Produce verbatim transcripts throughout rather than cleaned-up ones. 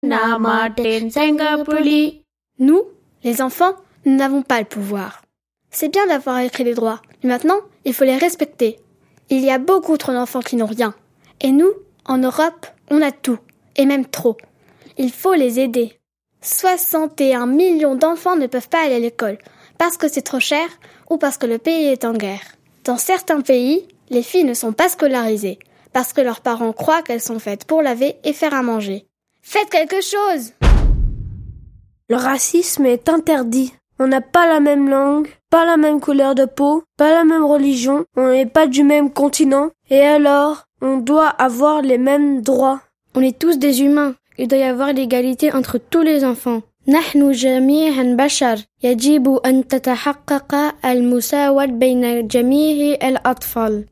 Nous, les enfants, nous n'avons pas le pouvoir. C'est bien d'avoir écrit les droits, mais maintenant, il faut les respecter. Il y a beaucoup trop d'enfants qui n'ont rien. Et nous, en Europe, on a tout, et même trop. Il faut les aider. soixante et un millions d'enfants ne peuvent pas aller à l'école, parce que c'est trop cher ou parce que le pays est en guerre. Dans certains pays, les filles ne sont pas scolarisées, parce que leurs parents croient qu'elles sont faites pour laver et faire à manger. Faites quelque chose! Le racisme est interdit. On n'a pas la même langue, pas la même couleur de peau, pas la même religion, on n'est pas du même continent, et alors, on doit avoir les mêmes droits. On est tous des humains. Il doit y avoir l'égalité entre tous les enfants. نحن جميعا بشر يجب أن تتحقق المساواة بين جميع الأطفال.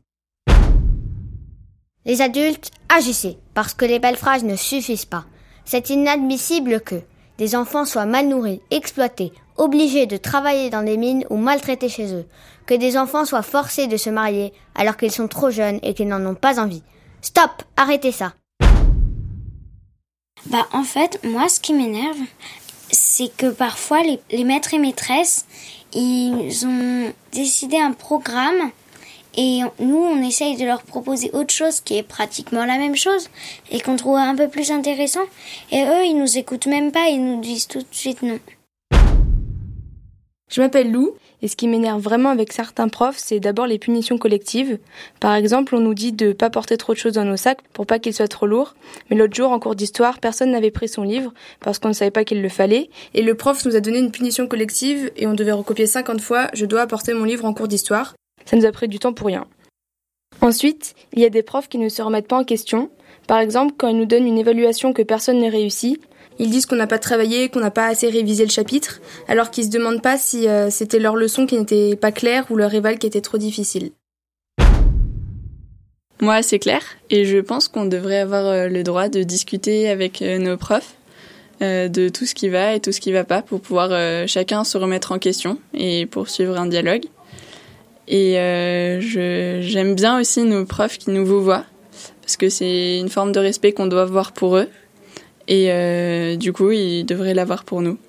Les adultes, agissez, parce que les belles phrases ne suffisent pas. C'est inadmissible que des enfants soient mal nourris, exploités, obligés de travailler dans des mines ou maltraités chez eux, que des enfants soient forcés de se marier alors qu'ils sont trop jeunes et qu'ils n'en ont pas envie. Stop, arrêtez ça. Bah en fait, moi ce qui m'énerve, c'est que parfois les, les maîtres et maîtresses, ils ont décidé un programme et nous on essaye de leur proposer autre chose qui est pratiquement la même chose et qu'on trouve un peu plus intéressant, et eux ils nous écoutent même pas, ils nous disent tout de suite non. Je m'appelle Lou, et ce qui m'énerve vraiment avec certains profs, c'est d'abord les punitions collectives. Par exemple, on nous dit de pas porter trop de choses dans nos sacs pour pas qu'ils soient trop lourds. Mais l'autre jour, en cours d'histoire, personne n'avait pris son livre parce qu'on ne savait pas qu'il le fallait. Et le prof nous a donné une punition collective et on devait recopier cinquante fois « Je dois apporter mon livre en cours d'histoire ». Ça nous a pris du temps pour rien. Ensuite, il y a des profs qui ne se remettent pas en question. Par exemple, quand ils nous donnent une évaluation que personne n'a réussi, ils disent qu'on n'a pas travaillé, qu'on n'a pas assez révisé le chapitre, alors qu'ils se demandent pas si euh, c'était leur leçon qui n'était pas claire ou leur éval qui était trop difficile. Moi, c'est clair, et je pense qu'on devrait avoir euh, le droit de discuter avec euh, nos profs euh, de tout ce qui va et tout ce qui va pas pour pouvoir euh, chacun se remettre en question et poursuivre un dialogue. Et euh, je, j'aime bien aussi nos profs qui nous vouvoient, parce que c'est une forme de respect qu'on doit avoir pour eux. Et euh, du coup, ils devraient l'avoir pour nous.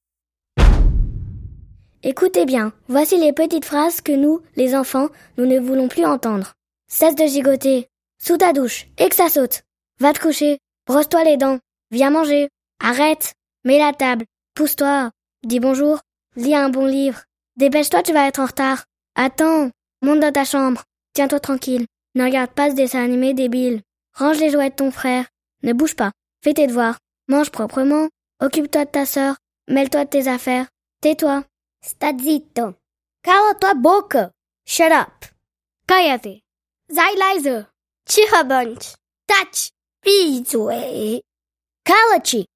Écoutez bien, voici les petites phrases que nous, les enfants, nous ne voulons plus entendre. Cesse de gigoter. Sous ta douche, et que ça saute. Va te coucher. Brosse-toi les dents. Viens manger. Arrête. Mets la table. Pousse-toi. Dis bonjour. Lis un bon livre. Dépêche-toi, tu vas être en retard. Attends. Monte dans ta chambre. Tiens-toi tranquille. Ne regarde pas ce dessin animé débile. Range les jouets de ton frère. Ne bouge pas. Fais tes devoirs, mange proprement, occupe-toi de ta sœur, mêle-toi de tes affaires, tais-toi. Sta zitto. Cala tua boca. Shut up. Cállate. Sei leise. Cicha bądź. Tach. Pizue. Cala-te.